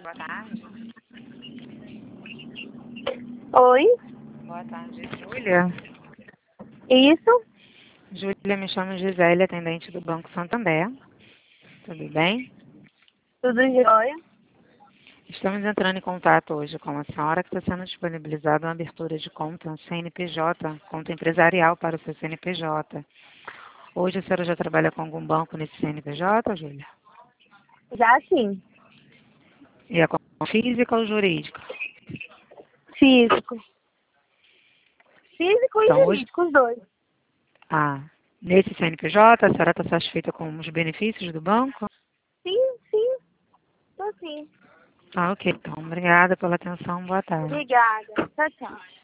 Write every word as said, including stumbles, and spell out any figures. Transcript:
boa tarde. Oi? Boa tarde, Júlia. Isso? Júlia, me chamo Gisele, atendente do Banco Santander. Tudo bem? Tudo jóia? Estamos entrando em contato hoje com a senhora que está sendo disponibilizada uma abertura de conta C N P J, conta empresarial para o seu C N P J. Hoje a senhora já trabalha com algum banco nesse C N P J, Júlia? Já sim. E é com física ou jurídica? Físico. Físico e Então, hoje, jurídico, os dois. ah, nesse C N P J, a senhora está satisfeita com os benefícios do banco? Sim, sim. Tô sim. Ah, ok. Então, obrigada pela atenção. Boa tarde. Obrigada. Tchau, tchau.